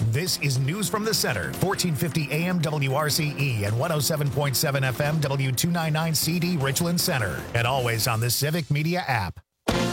This is News from the Center, 1450 AM WRCE and 107.7 FM W299 CD Richland Center, and always on the Civic Media app.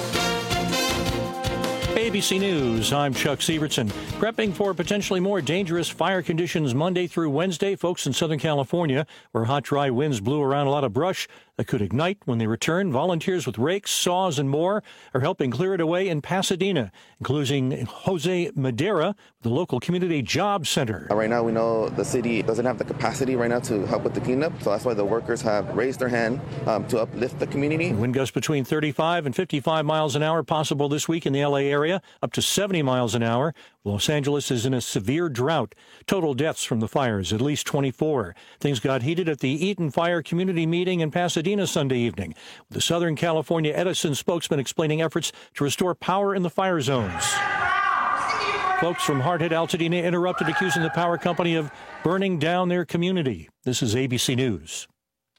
ABC News, I'm Chuck Sievertson. Prepping for potentially more dangerous fire conditions Monday through Wednesday, folks in Southern California, where hot, dry winds blew around a lot of brush that could ignite when they return. Volunteers with rakes, saws, and more are helping clear it away in Pasadena, including Jose Madera, the local community job center. Right now, we know the city doesn't have the capacity right now to help with the cleanup, so that's why the workers have raised their hand to uplift the community. Wind gusts between 35 and 55 miles an hour possible this week in the L.A. area, up to 70 miles an hour. Los Angeles is in a severe drought. Total deaths from the fires, at least 24. Things got heated at the Eaton Fire Community Meeting in Pasadena Sunday evening, with the Southern California Edison spokesman explaining efforts to restore power in the fire zones. Folks from hard-hit Altadena interrupted, accusing the power company of burning down their community. This is ABC News.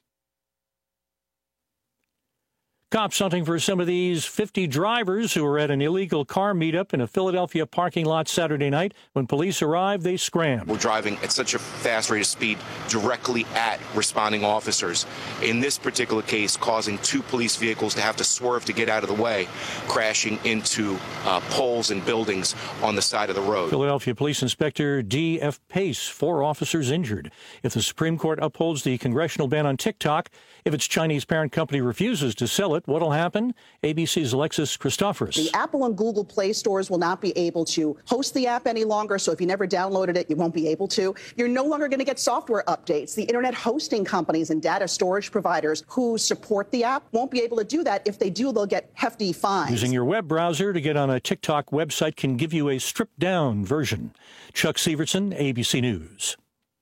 Cops hunting for some of these 50 drivers who were at an illegal car meetup in a Philadelphia parking lot Saturday night. When police arrived, they scrambled. We're driving at such a fast rate of speed directly at responding officers. In this particular case, causing two police vehicles to have to swerve to get out of the way, crashing into poles and buildings on the side of the road. Philadelphia Police Inspector D.F. Pace, 4 officers injured. If the Supreme Court upholds the congressional ban on TikTok, if its Chinese parent company refuses to sell it, what'll happen? ABC's Alexis Christoforous. The Apple and Google Play stores will not be able to host the app any longer, so if you never downloaded it, you won't be able to. You're no longer going to get software updates. The internet hosting companies and data storage providers who support the app won't be able to do that. If they do, they'll get hefty fines. Using your web browser to get on a TikTok website can give you a stripped-down version. Chuck Sievertson, ABC News.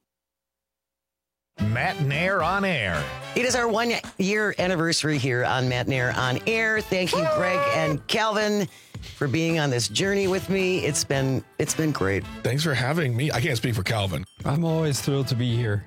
Matt Nair on Air. It is our 1-year anniversary here on Matt Nair on Air. Thank you, Greg and Calvin, for being on this journey with me. It's been great. Thanks for having me. I can't speak for Calvin. I'm always thrilled to be here.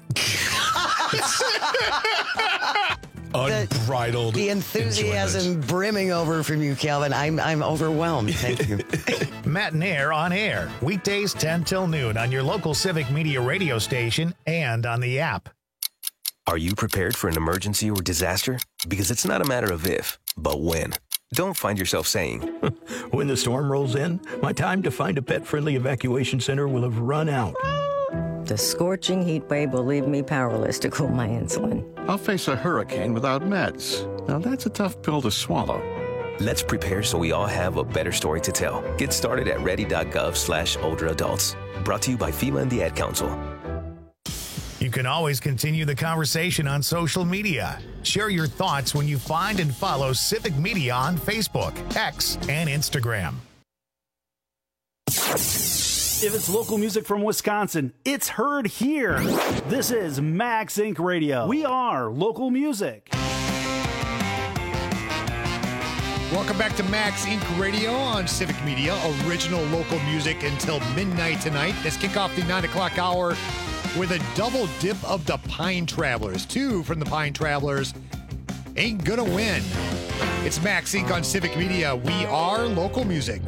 Unbridled the enthusiasm enjoyment. brimming over from you, Calvin. I'm overwhelmed. Thank you. Matt Nair on Air. Weekdays 10 till noon on your local Civic Media radio station and on the app. Are you prepared for an emergency or disaster? Because it's not a matter of if, but when. Don't find yourself saying, when the storm rolls in, my time to find a pet-friendly evacuation center will have run out. The scorching heat wave will leave me powerless to cool my insulin. I'll face a hurricane without meds. Now that's a tough pill to swallow. Let's prepare so we all have a better story to tell. Get started at ready.gov/older adults. Brought to you by FEMA and the Ad Council. You can always continue the conversation on social media. Share your thoughts when you find and follow Civic Media on Facebook, X, and Instagram. If it's local music from Wisconsin, it's heard here. This is Max Inc. Radio. We are local music. Welcome back to Max Inc. Radio on Civic Media. Original local music until midnight tonight. Let's kick off the 9 o'clock hour with a double dip of the Pine Travelers. 2 from the Pine Travelers. Ain't gonna win. It's Max Inc. on Civic Media. We are local music.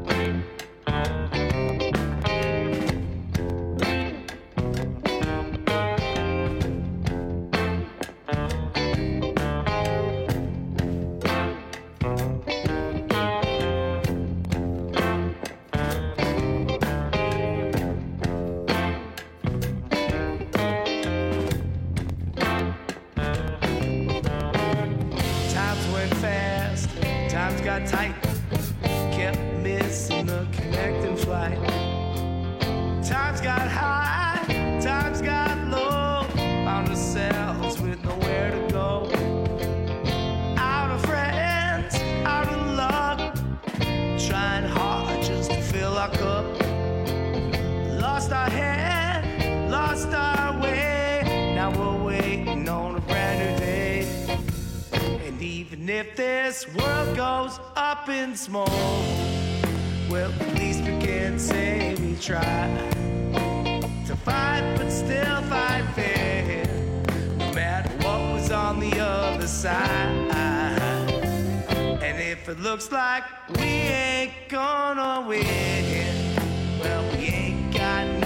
Tight, kept missing the connecting flight. Times got high, times got low. Found ourselves with nowhere to go. Out of friends, out of luck. Trying hard just to fill our cup. Lost our head, lost our way. Now we're waiting on a brand new day. And even if this world goes up in smoke, well, at least we can say we tried to fight, but still fight fair, no matter what was on the other side. And if it looks like we ain't gonna win, well, we ain't got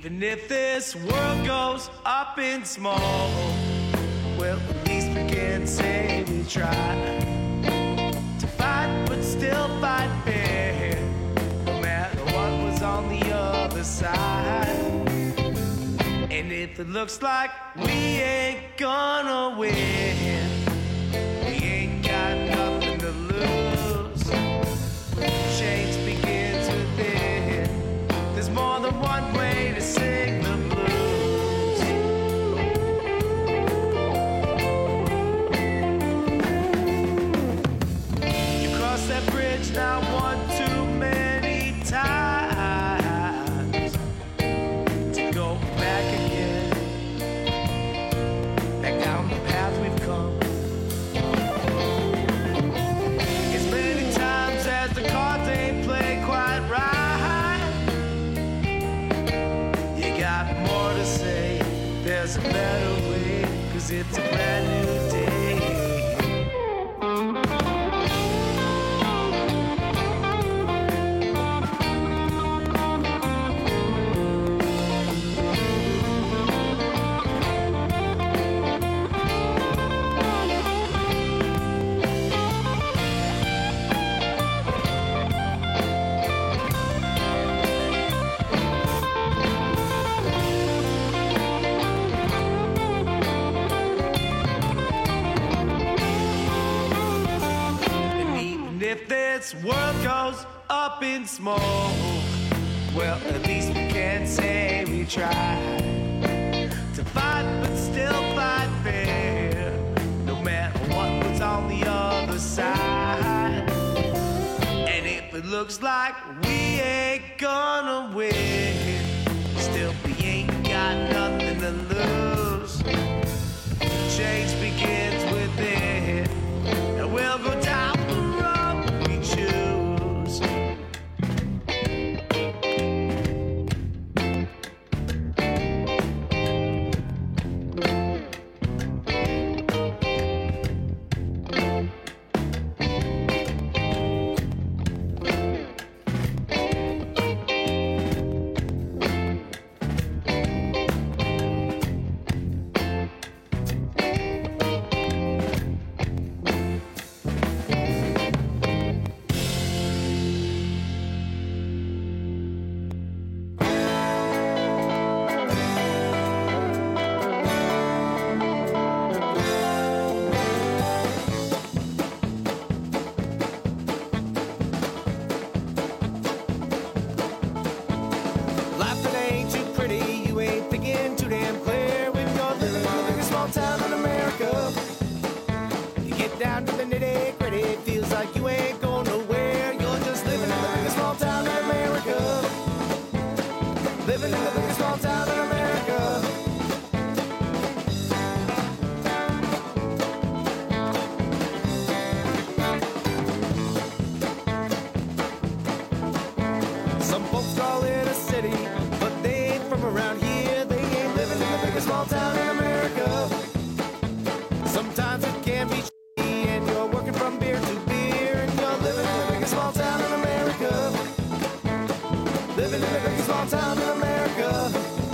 even if this world goes up in smoke, well, at least we can say we tried to fight, but still fight fair, no matter what was on the other side. And if it looks like we ain't gonna win, we ain't got nothing to lose. Change begins within. There's more than one way to sing the blues. You cross that bridge now one too many times to go back again, back down the path we've come. As many times as the cards ain't played quite right, you got more to say. There's a better way, 'cause it's a brand new day. If this world goes up in smoke, well, at least we can say we tried to fight, but still fight fair, no matter what was on the other side. And if it looks like we ain't gonna win, still we ain't got nothing to lose. Change begins within, and we'll go down the road we choose. Life that ain't too pretty, you ain't thinking too damn clear when you're living in the biggest small town in America. You get down to the nitty gritty, it feels like you ain't going nowhere. You're just living in the biggest small town in America. Living in the biggest small town in America. Some folks call it a city, but they ain't from around here. They ain't living in the biggest small town in America. Sometimes it can be shitty, and you're working from beer to beer, and you're living in the biggest small town in America. Living in the biggest small town in America.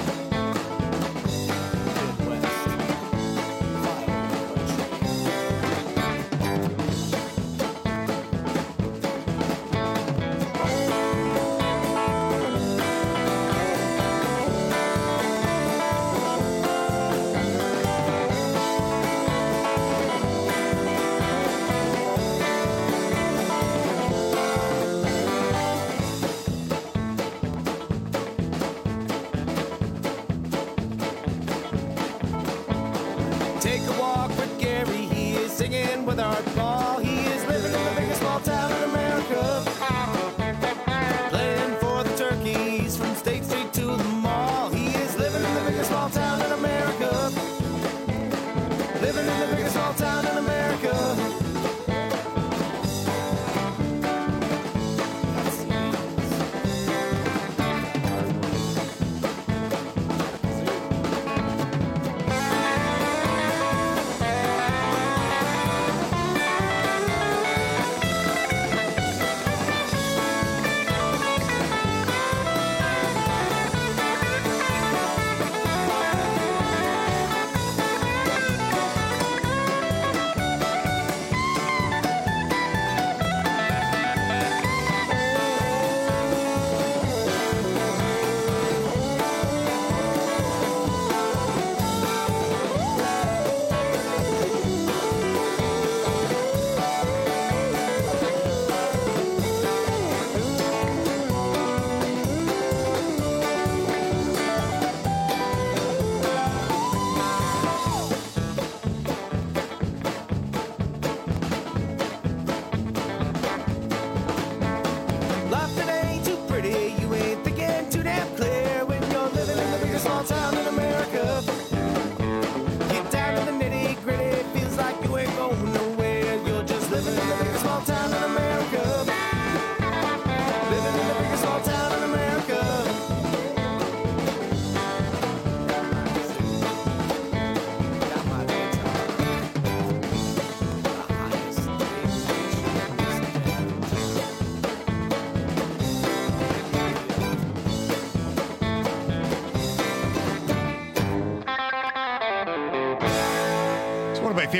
Take a walk with Gary, he is singing with Art Ball. He is living in the biggest small town in America. Playing for the turkeys from State Street to the mall. He is living in the biggest small town in America. Living in the biggest small town in America.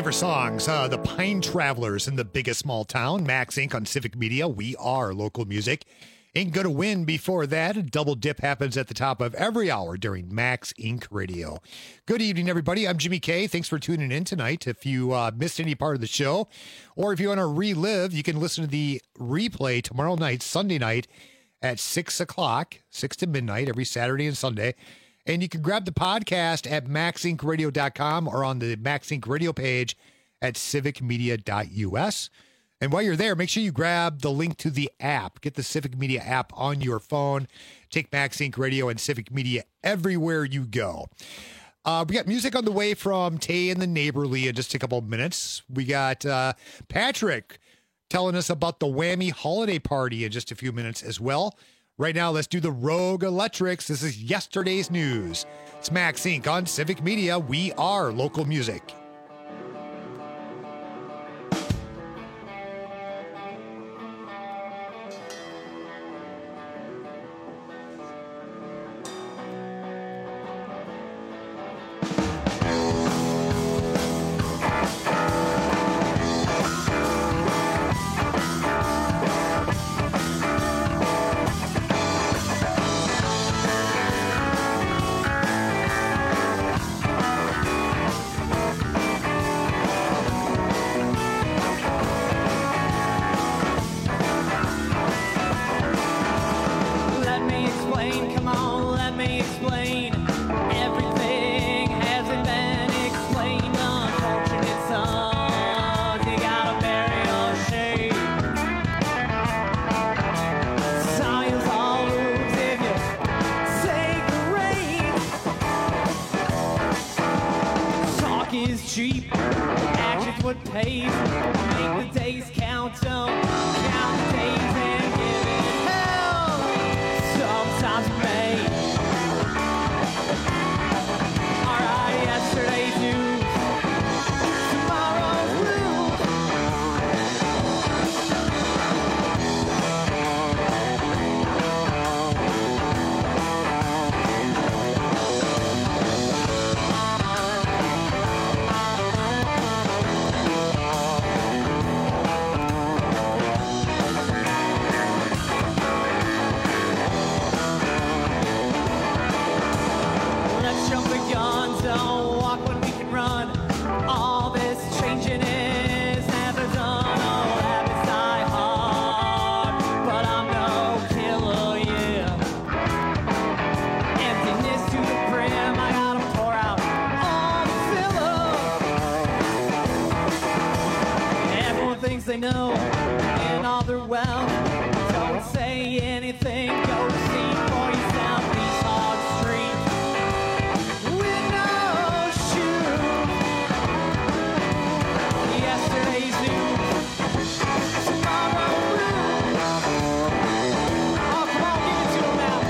favorite songs, the Pine Travelers in the Biggest Small Town, Max Inc. on Civic Media. We are local music. Ain't Gonna Win before that. A double dip happens at the top of every hour during Max Inc. Radio. Good evening, everybody. I'm Jimmy K. Thanks for tuning in tonight. If you missed any part of the show, or if you want to relive, you can listen to the replay tomorrow night, Sunday night, at 6 o'clock, 6 to midnight, every Saturday and Sunday. And you can grab the podcast at maxincradio.com or on the Max Inc. radio page at civicmedia.us. And while you're there, make sure you grab the link to the app. Get the Civic Media app on your phone. Take Max Inc. Radio and Civic Media everywhere you go. We got music on the way from Tay and the Neighborly in just a couple of minutes. We got Patrick telling us about the Whammy holiday party in just a few minutes as well. Right now, let's do the Rogue Electrics. This is yesterday's news. It's Max Inc. on Civic Media. We are local music. They know in all their wealth. Don't say anything, go see for yourself. These hard streets with no shoes. Yesterday's news, tomorrow's blues. Oh, come on, give it to them now.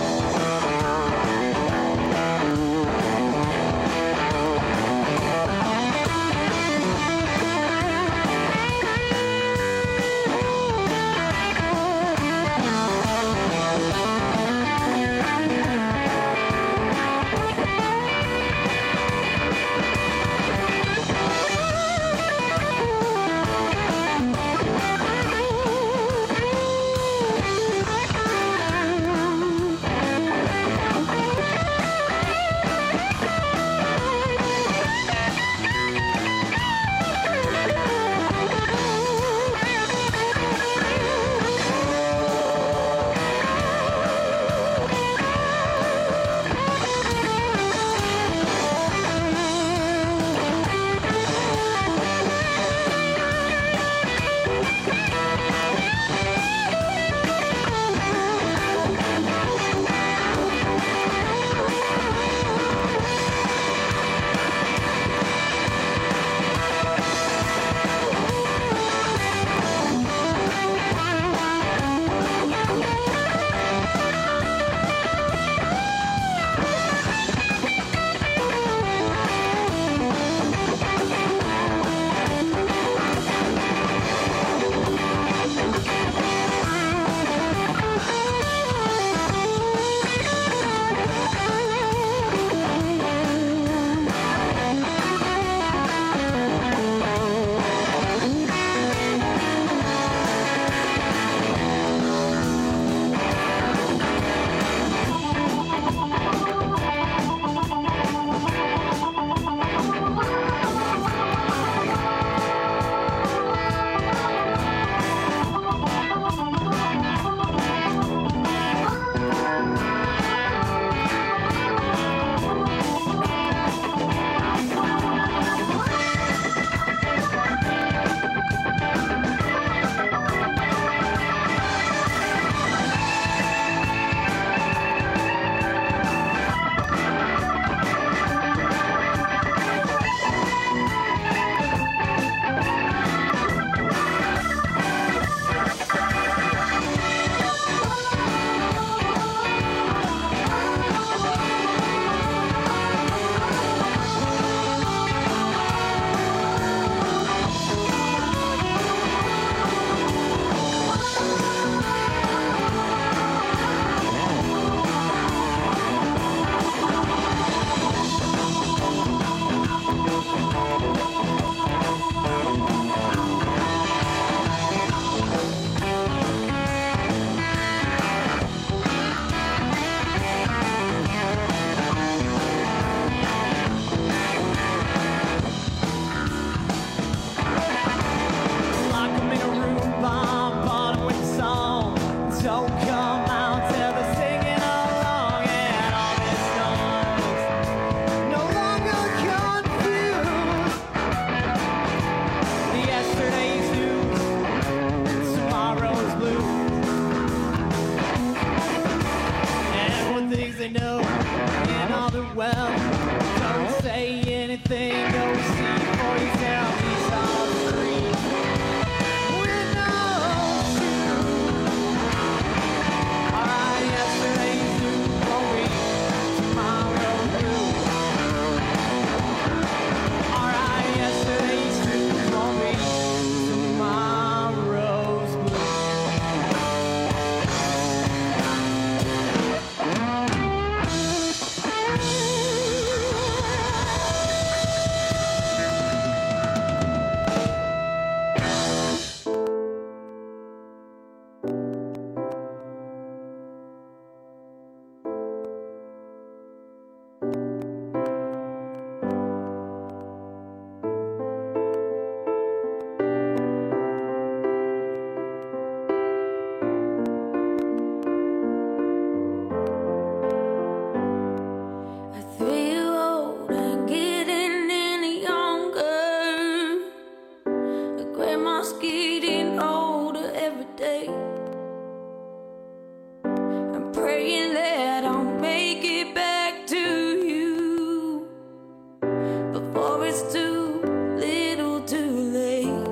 Grandma's getting older every day. I'm praying that I'll make it back to you before it's too little too late.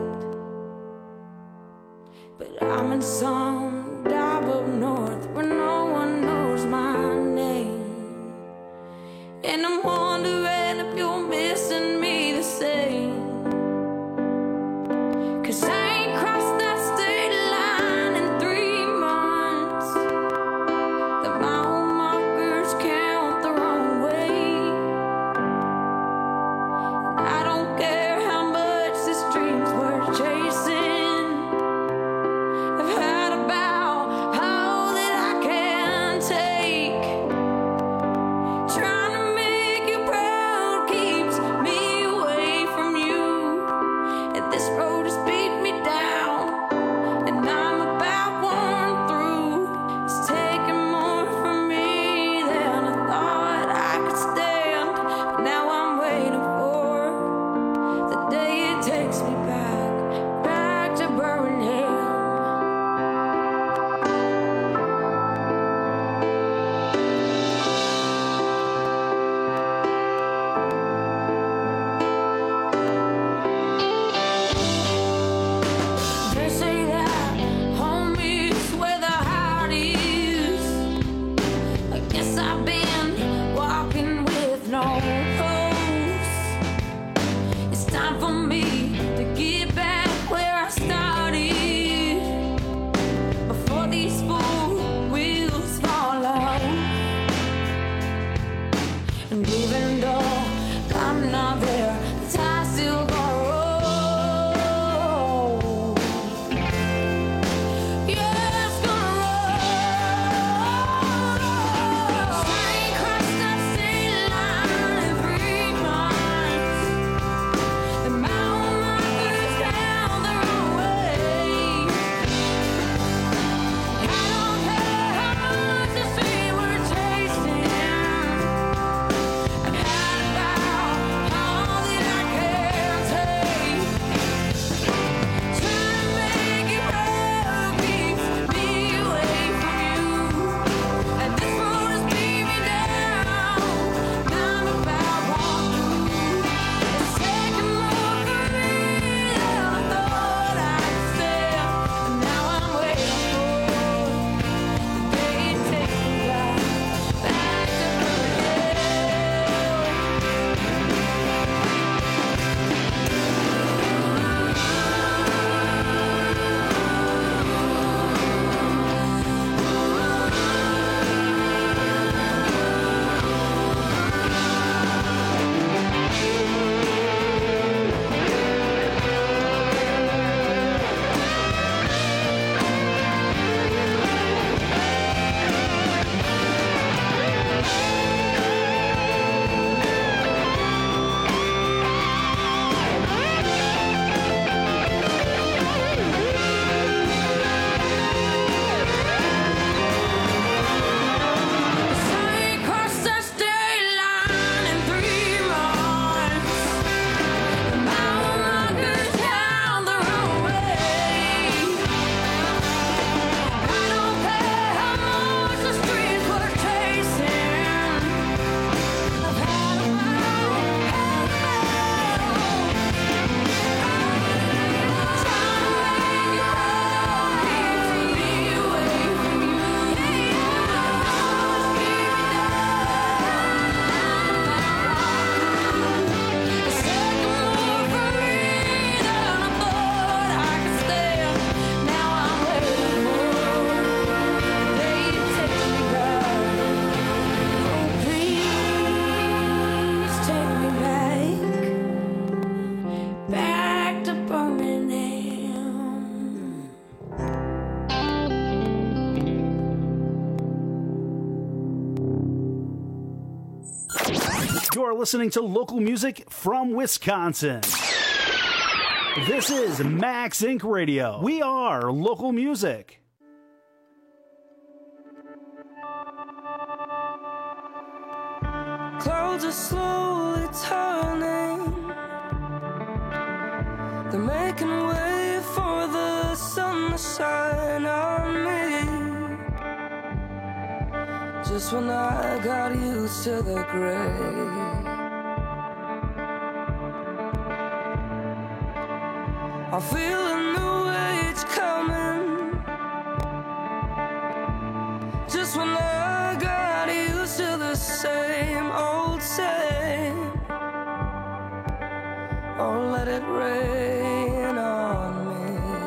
But I'm in some dive up north where no one knows my name, and I'm wondering if you're missing me the same. 'Cause I ain't crossed that state line in 3 months. The mile markers count the wrong way. And I don't care how much these dreams were chasing. I've heard about all that I can take. Trying to make you proud keeps me away from you. And this road has beat me down, and I'm about worn through. It's taking more from me than I thought I could stand. But now I'm waiting for the day it takes me back to Birmingham. They say that home is where the heart is. I guess I've been walking with no hopes. It's time for me to get back where I started before these fool wheels fall off. And even though I'm not there, the tide still gonna roll. Yeah, it's gonna roll. I ain't crossed that state line in 3 months. The mountain markers down the wrong way. I don't care how much the street we're chasing. I've had about all that I can take. Trying to make you proud keeps me away from you. And this road has beat me down, and I'm about walk through. It's taking more from me than I thought I could stand. And now I'm waiting for the day it takes me back to You're listening to local music from Wisconsin. This is Max Inc. Radio. We are local music. Clouds are slowly turning. They're making way for the sun to shine on me. Just when I got used to the gray, I feel a new age coming. Just when I got used to the same old same. Oh, let it rain on me.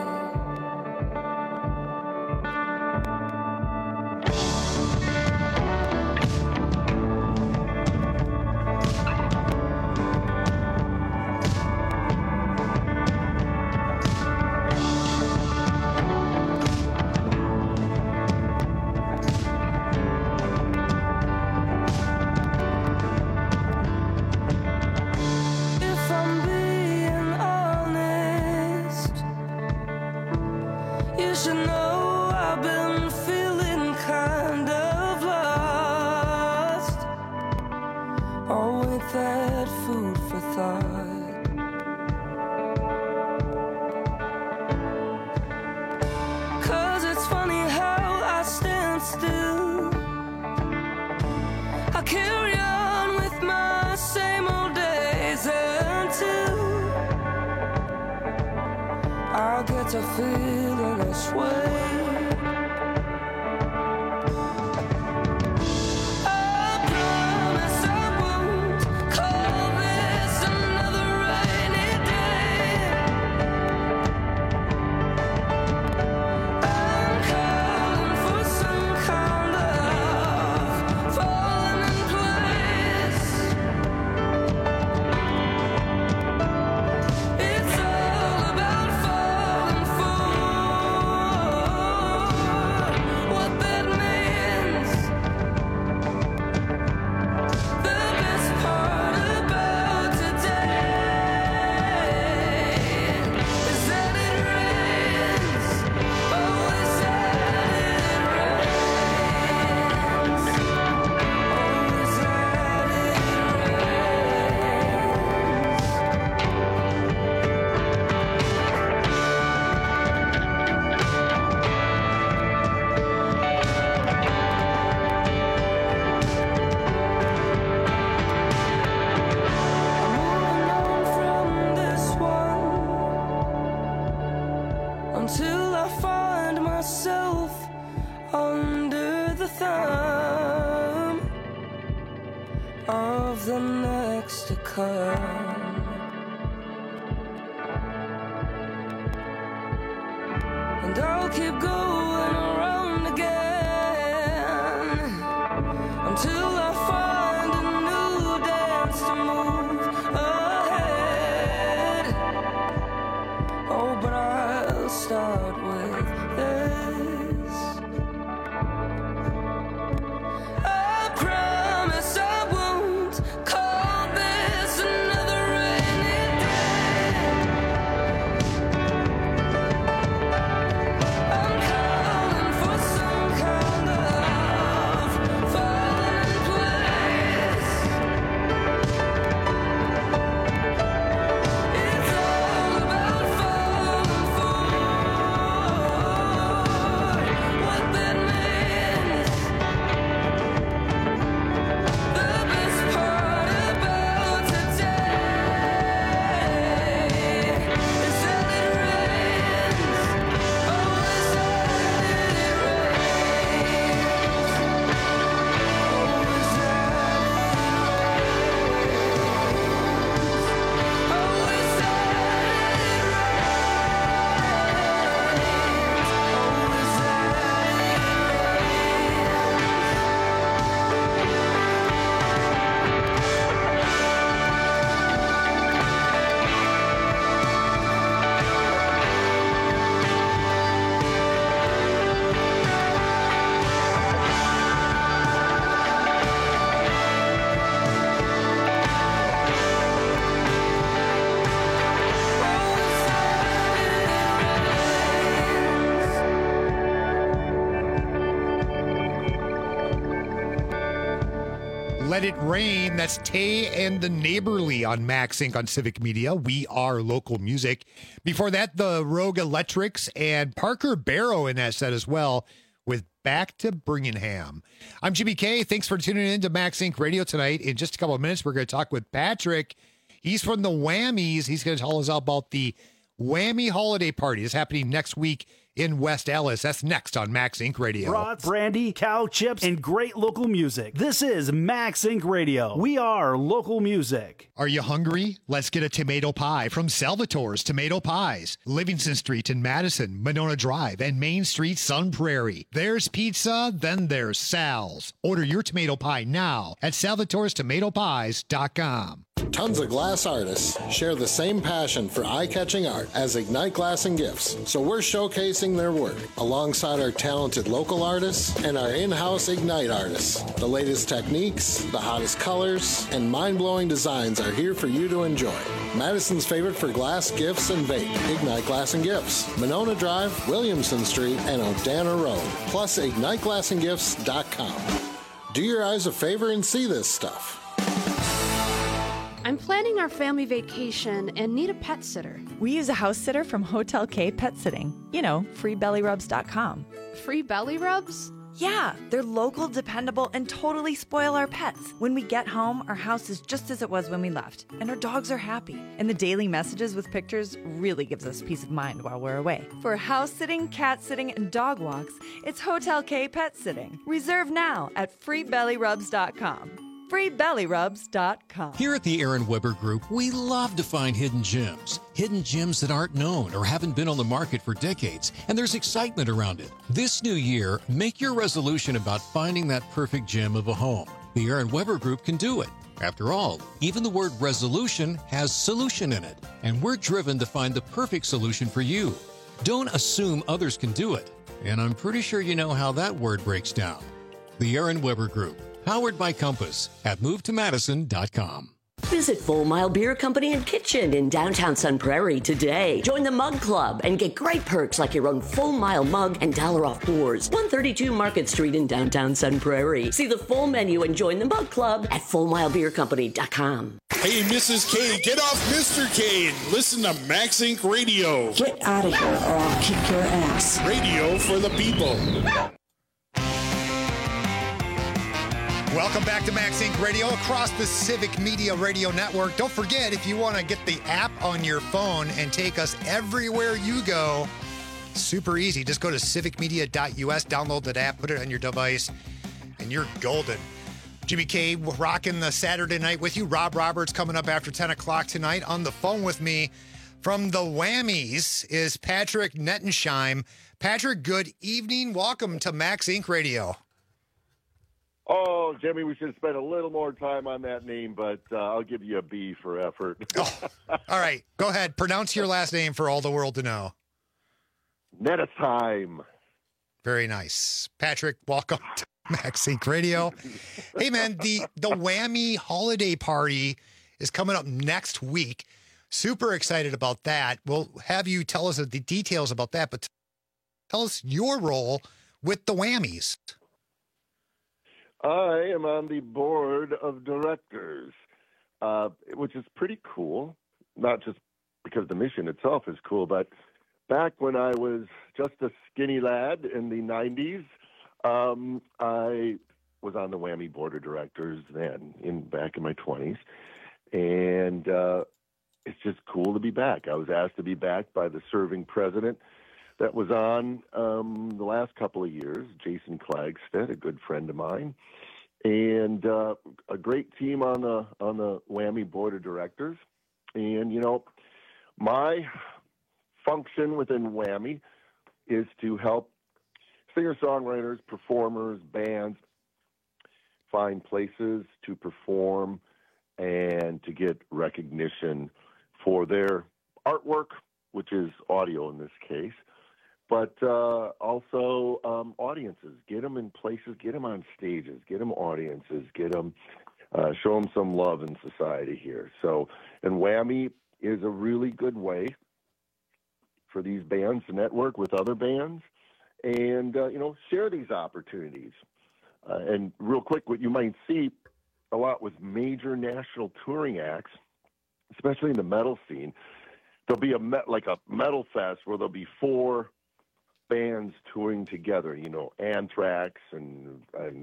If I'm being honest, you should know I've been feeling kind of lost. Oh, ain't that food for thought? 'Cause it's funny how I stand still. I carry on with my same old days until I'll get to feeling this way. I promise I won't call this another rainy day. I'm calling for some kind of falling in place. It's all about falling for what that means. The best part about today is that it rains. Oh, is that it rains. Oh, is that it from this one until I find myself under the thumb of the next to come. And I'll keep going around again until I find a new dance to move ahead. Oh, but I'll start with this. I promise I won't call this another rainy day. I'm calling for some kind of falling in place. It's all about falling for Let It Rain. That's Tay and the Neighborly on Max Inc. on Civic Media. We are local music. Before that, the Rogue Electrics and Parker Barrow in that set as well with Back to Birmingham. I'm Jimmy K. Thanks for tuning in to Max Inc. Radio tonight. In just a couple of minutes, we're going to talk with Patrick. He's from the Whammies. He's going to tell us about the Whammy Holiday Party. It's happening next week in West Allis. That's next on Max Inc. Radio. Brats, brandy, cow chips, and great local music. This is Max Inc. Radio. We are local music. Are you hungry? Let's get a tomato pie from Salvatore's Tomato Pies. Livingston Street in Madison, Monona Drive, and Main Street, Sun Prairie. There's pizza, then there's Sal's. Order your tomato pie now at salvatorestomatopies.com. Tons of glass artists share the same passion for eye-catching art as Ignite Glass and Gifts, so we're showcasing their work alongside our talented local artists and our in-house Ignite artists. The latest techniques, the hottest colors, and mind-blowing designs are here for you to enjoy. Madison's favorite for glass, gifts, and vape, Ignite Glass and Gifts, Monona Drive, Williamson Street, and Odana Road, plus IgniteGlassandGifts.com. Do your eyes a favor and see this stuff. I'm planning our family vacation and need a pet sitter. We use a house sitter from Hotel K Pet Sitting. You know, freebellyrubs.com. Free belly rubs? Yeah, they're local, dependable, and totally spoil our pets. When we get home, our house is just as it was when we left, and our dogs are happy. And the daily messages with pictures really gives us peace of mind while we're away. For house sitting, cat sitting, and dog walks, it's Hotel K Pet Sitting. Reserve now at freebellyrubs.com. freebellyrubs.com. Here at the Aaron Weber Group, we love to find hidden gems that aren't known or haven't been on the market for decades, and there's excitement around it. This new year, make your resolution about finding that perfect gem of a home. The Aaron Weber Group can do it. After all, even the word resolution has solution in it, and we're driven to find the perfect solution for you. Don't assume others can do it, and I'm pretty sure you know how that word breaks down. The Aaron Weber Group, powered by Compass at MoveToMadison.com. Visit Full Mile Beer Company and Kitchen in downtown Sun Prairie today. Join the Mug Club and get great perks like your own Full Mile mug and $1 off pours. 132 Market Street in downtown Sun Prairie. See the full menu and join the Mug Club at FullMileBeerCompany.com. Hey, Mrs. K, get off Mr. K and listen to Max Inc. Radio. Get out of here or I'll kick your ass. Radio for the people. Welcome back to Max Inc. Radio across the Civic Media Radio Network. Don't forget, if you want to get the app on your phone and take us everywhere you go, super easy. Just go to civicmedia.us, download that app, put it on your device, and you're golden. Jimmy K rocking the Saturday night with you. Rob Roberts coming up after 10 o'clock tonight. On the phone with me from the Whammies is Patrick Nettensheim. Patrick, good evening. Welcome to Max Inc. Radio. Oh, Jimmy, we should spend a little more time on that name, but I'll give you a B for effort. All right. Go ahead. Pronounce your last name for all the world to know. Nettesheim. Very nice. Patrick, welcome to Max Inc. Radio. Hey, man, the Whammy Holiday Party is coming up next week. Super excited about that. We'll have you tell us the details about that, but tell us your role with the Whammies. I am on the board of directors, which is pretty cool, not just because the mission itself is cool, but back when I was just a skinny lad in the 90s, I was on the Whammy board of directors then, back in my 20s, and it's just cool to be back. I was asked to be back by the serving president that was on the last couple of years, Jason Klagstead, a good friend of mine, and a great team on the Whammy board of directors. And, you know, my function within Whammy is to help singer-songwriters, performers, bands find places to perform and to get recognition for their artwork, which is audio in this case, but also audiences. Get them in places, get them on stages, get them audiences, get them, show them some love in society here. So, and Whammy is a really good way for these bands to network with other bands and, you know, share these opportunities. And real quick, what you might see a lot with major national touring acts, especially in the metal scene. There'll be like a metal fest where there'll be 4 bands touring together. You know, Anthrax and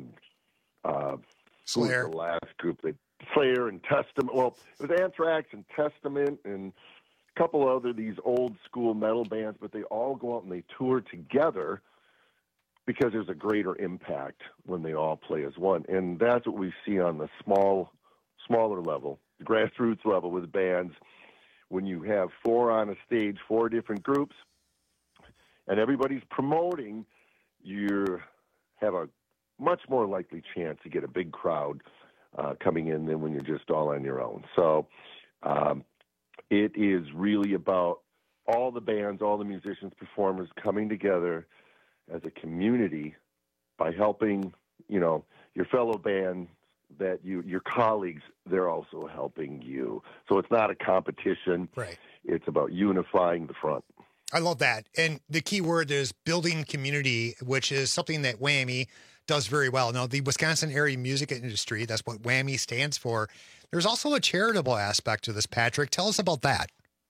Slayer. Who was the last group? Slayer and Testament. Well, it was Anthrax and Testament and a couple other these old school metal bands, but they all go out and they tour together because there's a greater impact when they all play as one. And that's what we see on the smaller level, the grassroots level with bands. When you have 4 on a stage, 4 different groups, and everybody's promoting, you have a much more likely chance to get a big crowd coming in than when you're just all on your own. So it is really about all the bands, all the musicians, performers coming together as a community by helping, you know, your fellow band, that your colleagues, they're also helping you. So it's not a competition. Right. It's about unifying the front. I love that. And the key word is building community, which is something that WAMI does very well. Now, the Wisconsin Area Music Industry, that's what WAMI stands for. There's also a charitable aspect to this, Patrick. Tell us about that.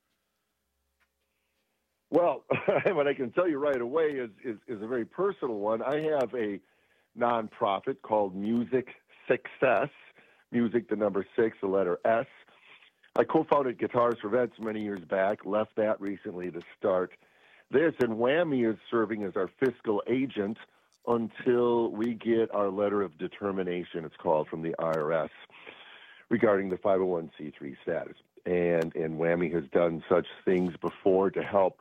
Well, what I can tell you right away is a very personal one. I have a nonprofit called Music Success, music, the number 6, the letter S. I co-founded Guitars for Vets many years back, left that recently to start this, and WAMI is serving as our fiscal agent until we get our letter of determination, it's called, from the IRS regarding the 501c3 status. And WAMI has done such things before to help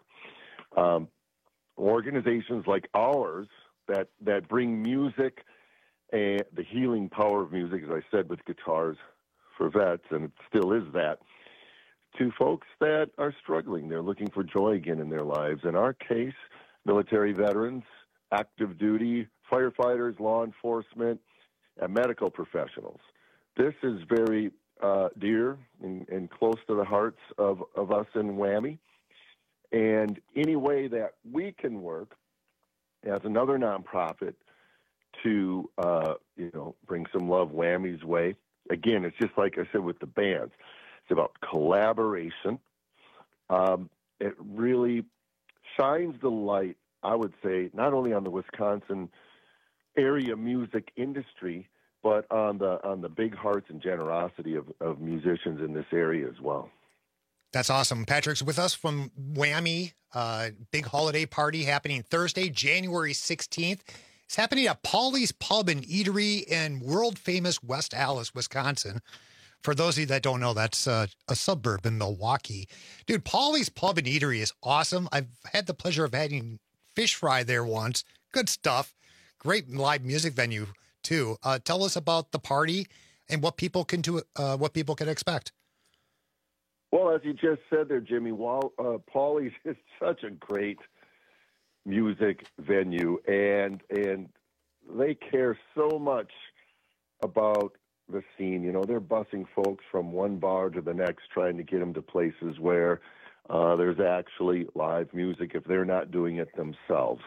organizations like ours that bring music and the healing power of music, as I said, with Guitars for Vets, and it still is that, to folks that are struggling. They're looking for joy again in their lives. In our case, military veterans, active duty, firefighters, law enforcement, and medical professionals. This is very dear and close to the hearts of us in WAMI. And any way that we can work as another nonprofit to, bring some love WAMI's way. Again, it's just like I said with the bands. It's about collaboration. It really shines the light, I would say, not only on the Wisconsin area music industry, but on the big hearts and generosity of musicians in this area as well. That's awesome. Patrick's with us from WAMI, big holiday party happening Thursday, January 16th. It's happening at Paulie's Pub and Eatery in world-famous West Allis, Wisconsin. For those of you that don't know, that's a suburb in Milwaukee. Dude, Paulie's Pub and Eatery is awesome. I've had the pleasure of having fish fry there once. Good stuff. Great live music venue, too. Tell us about the party and what people can do, what people can expect. Well, as you just said there, Jimmy, Paulie's is such a great music venue, and they care so much about the scene. You know, they're busing folks from one bar to the next, trying to get them to places where there's actually live music if they're not doing it themselves.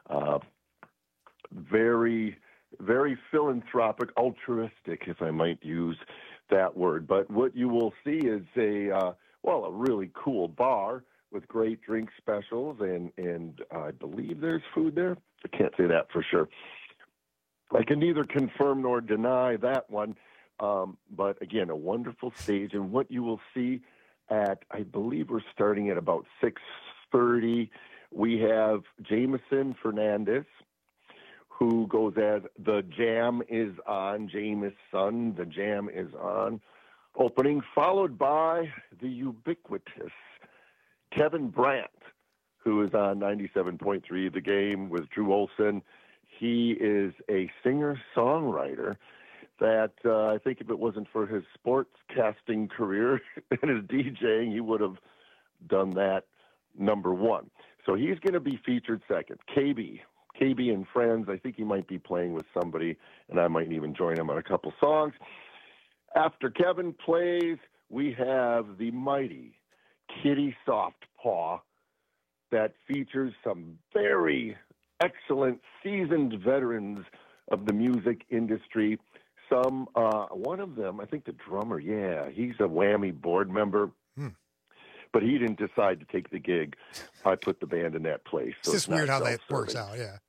Very, very philanthropic, altruistic, if I might use that word. But what you will see is a really cool bar with great drink specials, and I believe there's food there. I can't say that for sure. I can neither confirm nor deny that one. But again, a wonderful stage, and what you will see at, I believe we're starting at about 6:30. We have Jameson Fernandez, who goes as The Jam Is On, Jameson, The Jam Is On, opening, followed by the ubiquitous Kevin Brandt, who is on 97.3 The Game with Drew Olson. He is a singer-songwriter that I think if it wasn't for his sportscasting career and his DJing, he would have done that number one. So he's going to be featured second. KB and Friends, I think he might be playing with somebody, and I might even join him on a couple songs. After Kevin plays, we have the mighty Kitty Softpaw that features some very excellent seasoned veterans of the music industry, some. One of them, I think the drummer, he's a Whammy board member. But he didn't decide to take the gig. I put the band in that place. So it's just weird how that works out, yeah.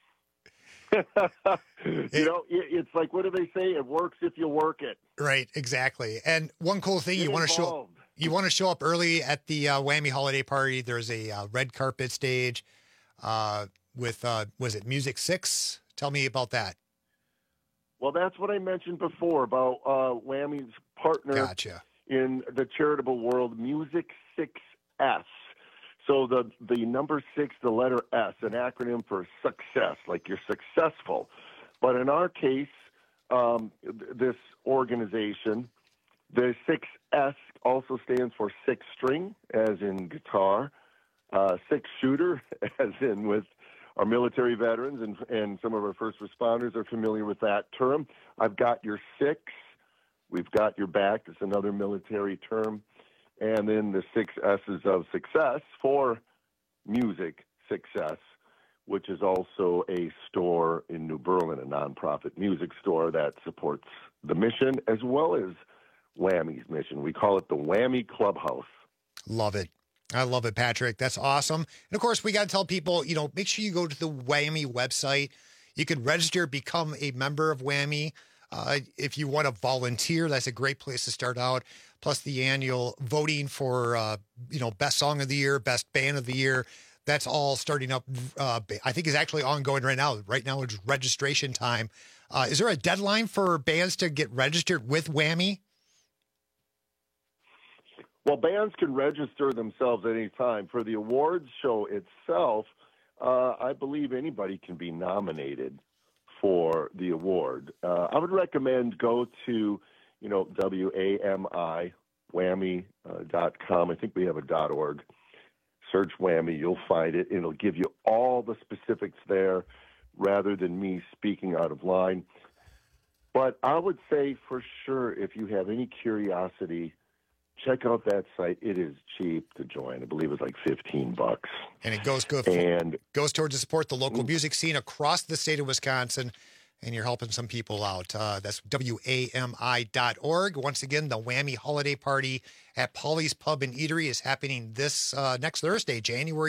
It's like, what do they say? It works if you work it. Right, exactly. And one cool thing, you want to show up early at the Whammy holiday party. There's a red carpet stage with, was it Music 6? Tell me about that. Well, that's what I mentioned before about Whammy's partner in the charitable world, Music 6S. So the number 6, the letter S, an acronym for success, like you're successful. But in our case, this organization, the 6S also stands for 6 string, as in guitar, 6 shooter, as in with our military veterans and some of our first responders are familiar with that term. I've got your 6. We've got your back. It's another military term. And then the 6 S's of success for Music Success, which is also a store in New Berlin, a nonprofit music store that supports the mission as well as Whammy's mission. We call it the Whammy Clubhouse. Love it. I love it, Patrick. That's awesome. And of course, we got to tell people, make sure you go to the Whammy website. You can register, become a member of Whammy. If you want to volunteer, that's a great place to start out. Plus the annual voting for, best song of the year, best band of the year. That's all starting up. I think is actually ongoing right now. Right now it's registration time. Is there a deadline for bands to get registered with Whammy? Well, bands can register themselves at any time. For the awards show itself, I believe anybody can be nominated for the award. I would recommend go to, WAMI, whammy.com. I think we have a .org. Search Whammy, you'll find it. It'll give you all the specifics there rather than me speaking out of line. But I would say for sure, if you have any curiosity, check out that site. It is cheap to join. I believe it's like $15. And it goes good. And goes towards to support the local music scene across the state of Wisconsin. And you're helping some people out. That's WAMI.org. Once again, the Whammy Holiday Party at Polly's Pub and Eatery is happening this next Thursday, January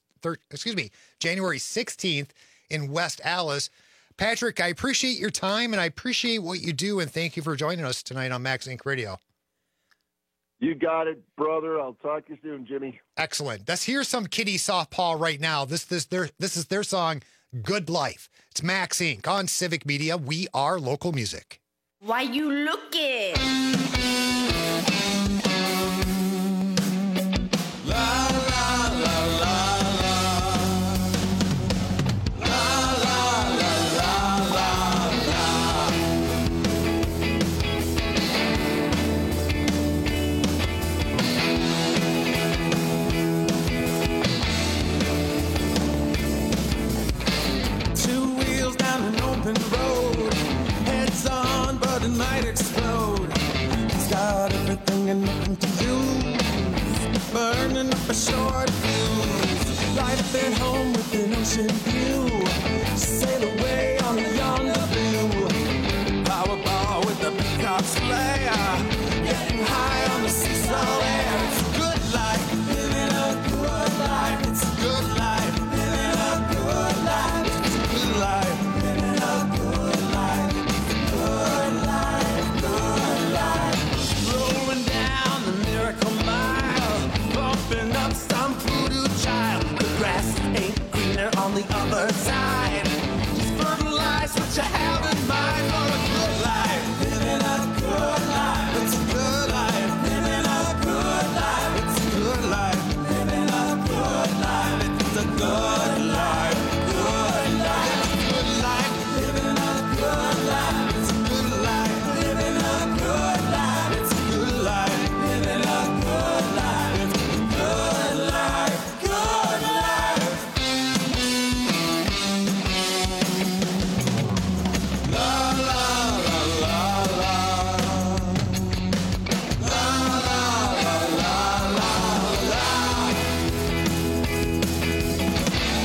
16th in West Allis. Patrick, I appreciate your time and I appreciate what you do. And thank you for joining us tonight on Max Inc. Radio. You got it, brother. I'll talk to you soon, Jimmy. Excellent. Let's hear some Kitty Softpaw right now. This is their song, Good Life. It's Max Inc. on Civic Media. We are local music. Why you looking? La la la la la. La la la la la. Two wheels down an open road, heads on, but it might explode. He's got everything and nothing to lose, burning up a short fuse. Right up at home with an ocean view, sail away on the yonder blue. Powerball with the peacock's flare, getting high on the seesaw air. It's a good life, living a good life. It's a good life, living a good life. It's a good life, living a good life. Good life, good life. Rolling down the Miracle Mile, bumping up some voodoo child. The grass ain't greener on the other side. Just fertilize what you have in mind for a good life. Living a good life. It's a good life. Living a good life. It's a good life. Living a good life. It's a good life. Good life. Good life. Living a good life. It's a good life. Living a good life. It's a good life. Living a good life. It's a good life. Good life. La la la la la. La la la la la la.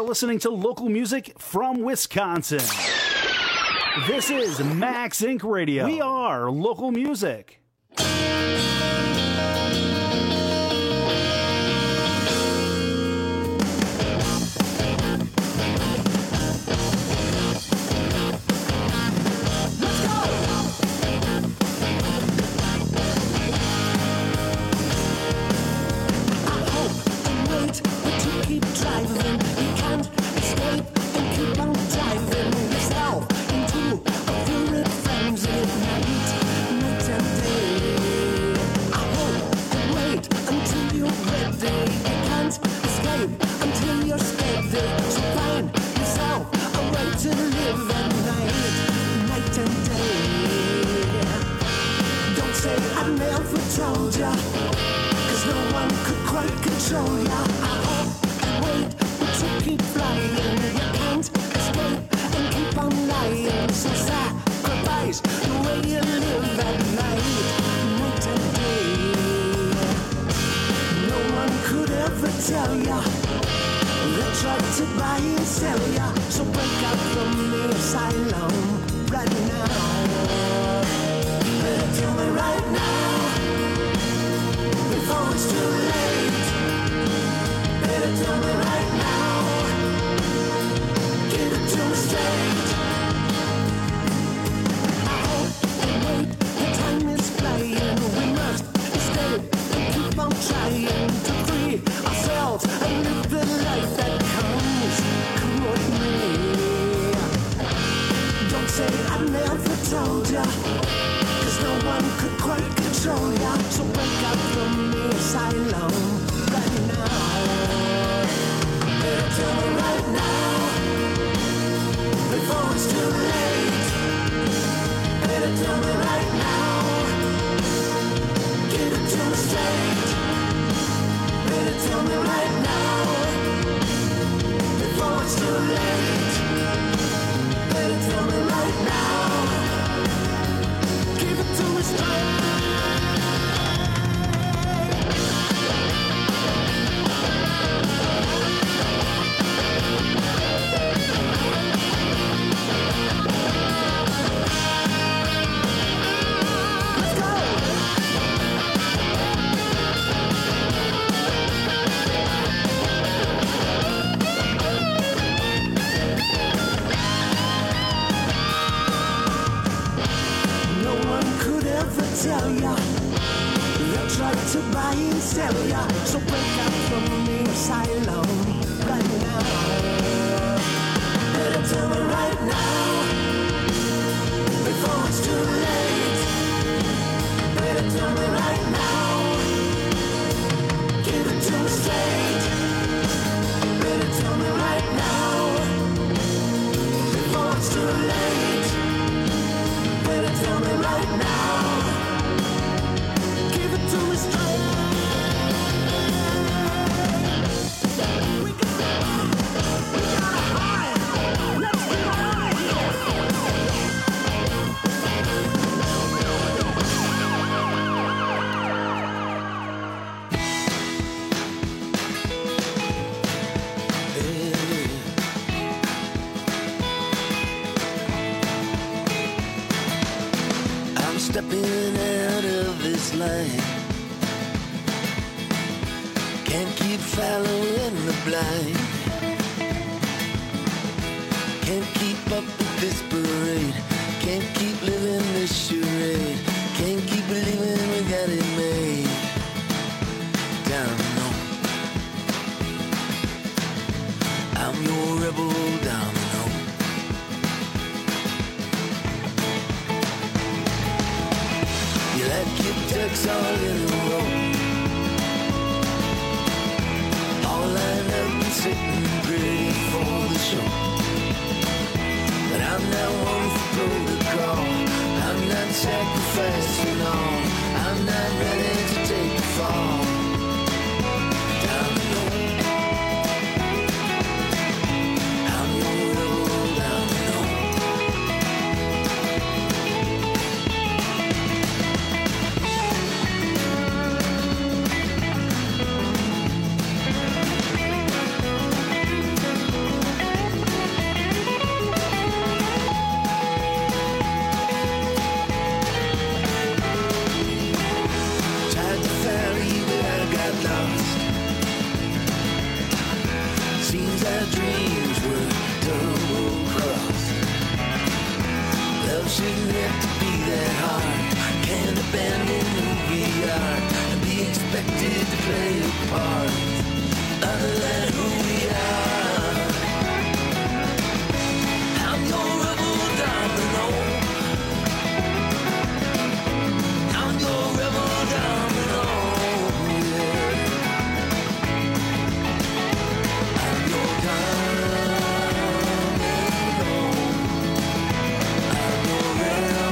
listening to local music from Wisconsin. This is Max Inc. Radio. We are local music. abandon who we are and be expected to play a part other than who we are. I'm your rebel domino. I'm your rebel domino. Yeah. I'm your domino. I'm your rebel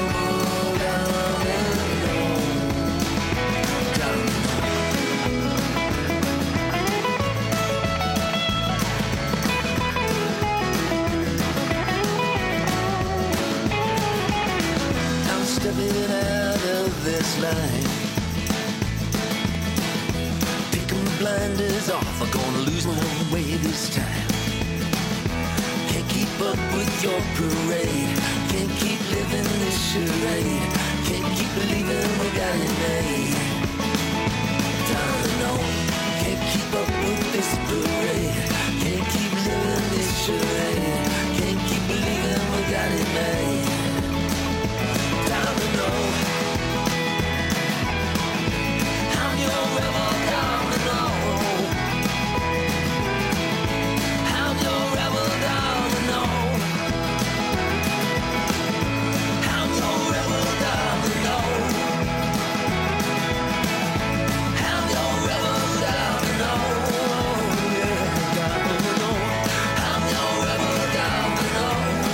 stepping out of this line. Taking the blinders off, I'm gonna lose my way this time. Can't keep up with your parade. Can't keep living this charade. Can't keep believing we got it made. Domino, can't keep up with this parade. Can't keep living this charade. Can't keep believing we got it made. Domino, I'm your rebel domino. I'm your rebel domino. I'm your rebel domino. I'm your rebel domino. Yeah, domino. I'm your rebel domino.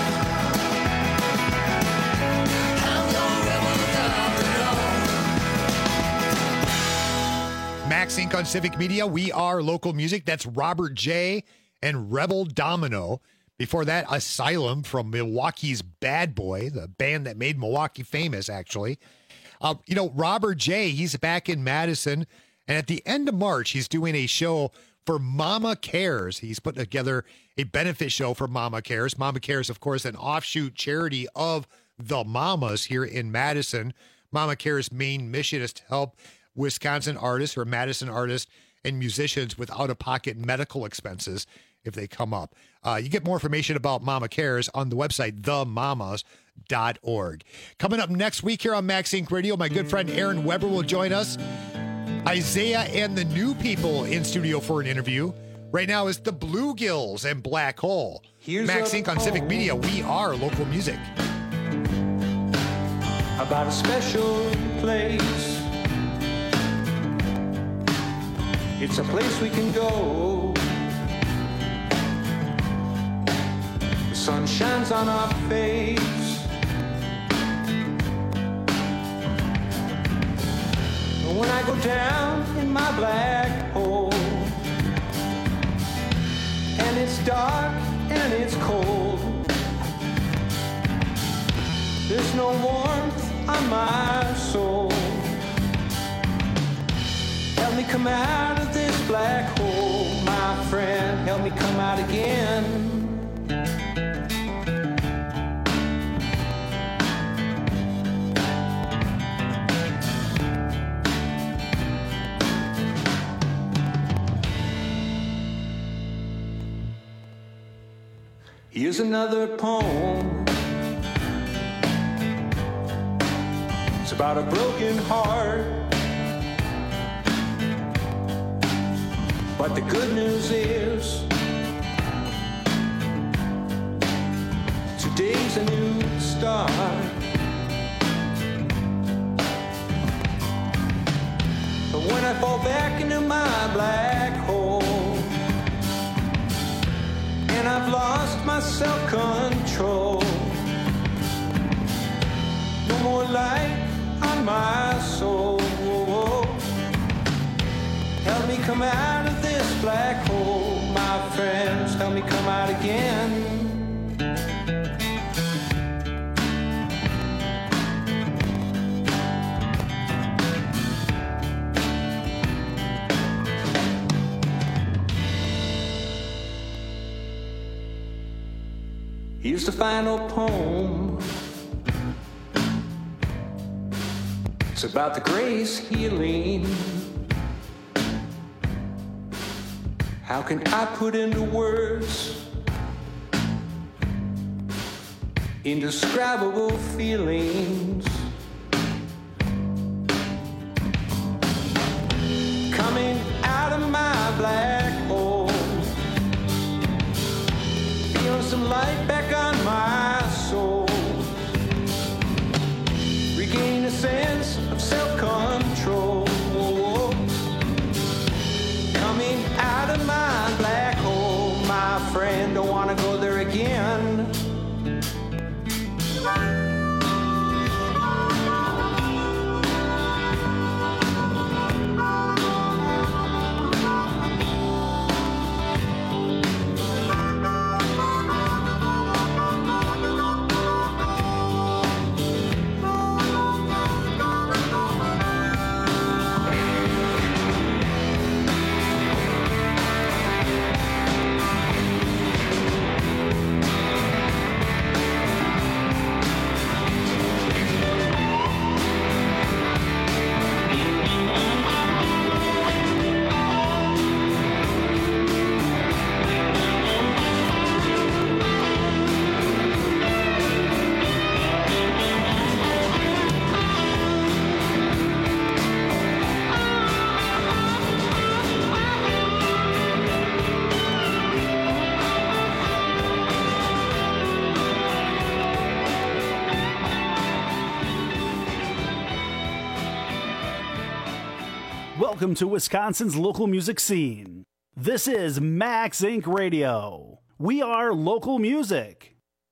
Max Inc. on Civic Media. We are local music. That's Robert J. and Rebel Domino. Before that, Asylum from Milwaukee's Bad Boy, the band that made Milwaukee famous, actually. Robert J., he's back in Madison. And at the end of March, he's doing a show for Mama Cares. He's putting together a benefit show for Mama Cares. Mama Cares, of course, an offshoot charity of the Mamas here in Madison. Mama Cares' main mission is to help Wisconsin artists or Madison artists and musicians with out-of-pocket medical expenses if they come up. You get more information about Mama Cares on the website, themamas.org. Coming up next week here on Max Inc. Radio, my good friend Aaron Weber will join us. Isaiah and the New People in studio for an interview. Right now is the Bluegills and Black Hole. Max Inc. on Civic Media. We are local music. About a special place. It's a place we can go. The sun shines on our face. When I go down in my black hole, and it's dark and it's cold, there's no warmth on my soul. Help me come out of this black hole, my friend. Help me come out again. Here's another poem. It's about a broken heart. But the good news is today's a new start. But when I fall back into my black hole and I've lost my self-control, no more light on my soul. Help me come out of this black hole, my friends. Help me come out again. Here's the final poem. It's about the grace healing. How can I put into words indescribable feelings? Welcome to Wisconsin's local music scene. This is Max Inc. Radio. We are local music.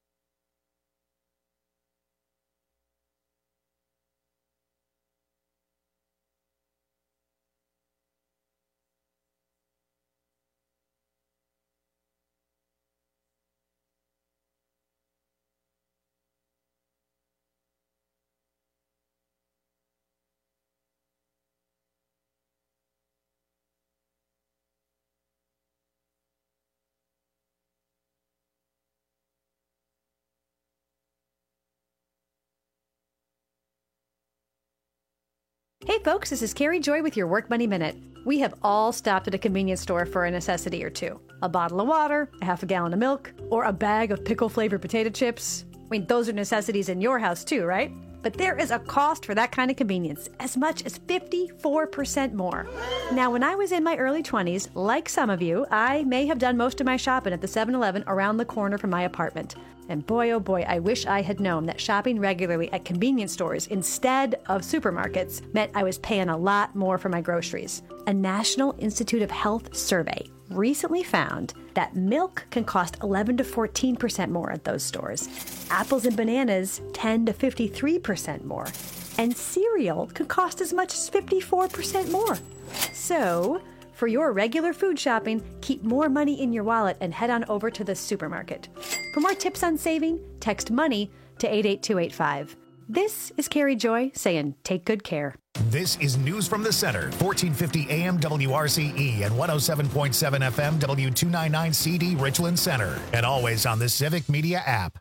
Hey folks, this is Carrie Joy with your Work Money Minute. We have all stopped at a convenience store for a necessity or two. A bottle of water, a half a gallon of milk, or a bag of pickle-flavored potato chips. I mean, those are necessities in your house too, right? But there is a cost for that kind of convenience, as much as 54% more. Now, when I was in my early 20s, like some of you, I may have done most of my shopping at the 7-Eleven around the corner from my apartment. And boy, oh boy, I wish I had known that shopping regularly at convenience stores instead of supermarkets meant I was paying a lot more for my groceries. A National Institute of Health survey recently found that milk can cost 11 to 14% more at those stores. Apples and bananas 10 to 53% more. And cereal could cost as much as 54% more. So, for your regular food shopping, keep more money in your wallet and head on over to the supermarket. For more tips on saving, text MONEY to 88285. This is Carrie Joy saying take good care. This is News from the Center, 1450 AM WRCE and 107.7 FM W299 CD Richland Center, and always on the Civic Media app.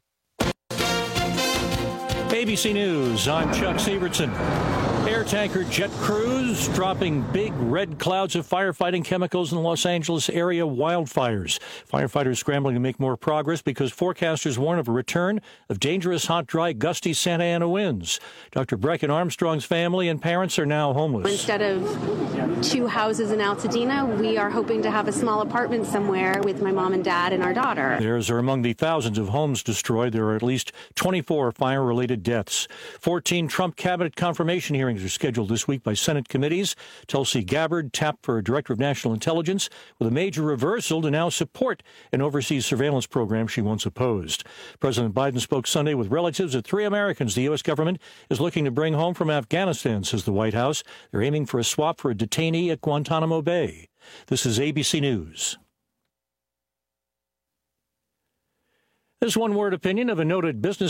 ABC News, I'm Chuck Sievertson. Air tanker jet crews dropping big red clouds of firefighting chemicals in the Los Angeles area wildfires. Firefighters scrambling to make more progress because forecasters warn of a return of dangerous, hot, dry, gusty Santa Ana winds. Dr. Brecken Armstrong's family and parents are now homeless. Instead of 2 houses in Altadena, we are hoping to have a small apartment somewhere with my mom and dad and our daughter. Theirs are among the thousands of homes destroyed. There are at least 24 fire-related deaths. 14 Trump cabinet confirmation hearings are scheduled this week by Senate committees. Tulsi Gabbard tapped for a director of national intelligence with a major reversal to now support an overseas surveillance program she once opposed. President Biden spoke Sunday with relatives of 3 Americans the U.S. government is looking to bring home from Afghanistan, says the White House. They're aiming for a swap for a detainee at Guantanamo Bay. This is ABC News. This one-word opinion of a noted business